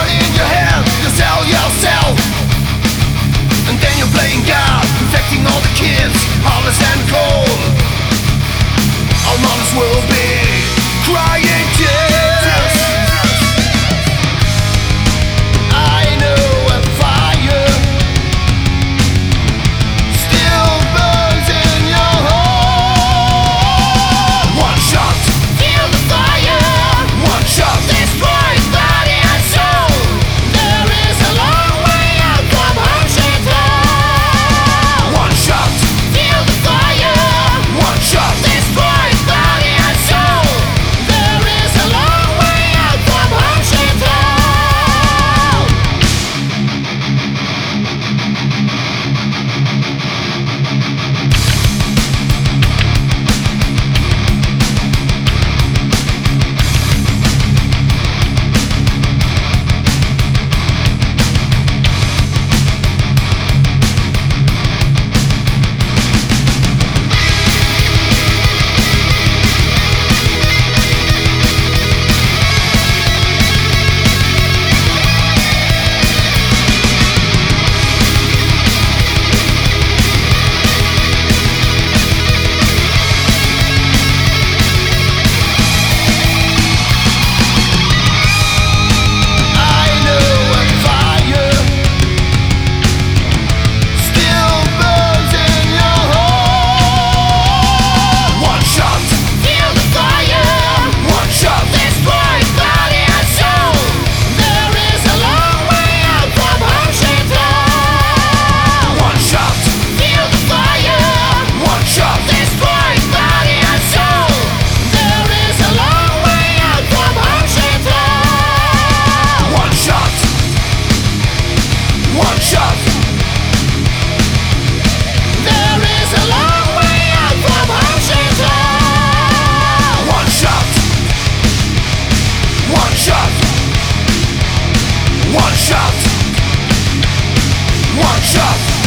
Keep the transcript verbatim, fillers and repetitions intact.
in your head, you sell yourself, and then you're playing God, infecting all the kids, heartless and cold. Our mothers will be crying tears. I know a fire still burns in your heart. One shot, Feel the fire, one shot, destroys body and soul. There is a long way out from home sweet home. one shot, Feel the fire, one shot, destroys body and soul. There is a long way out from home sweet home. I know a fire still burns in your heart. One shot, Feel the fire, one shot, destroys body and soul. There is a long way out from home sweet home. one shot, Feel the fire, one shot, destroys body and soul. There is a long way out from home sweet home. one shot, one shot, There is a long way out from home sweet home. one shot, one shot, one shot, one shot.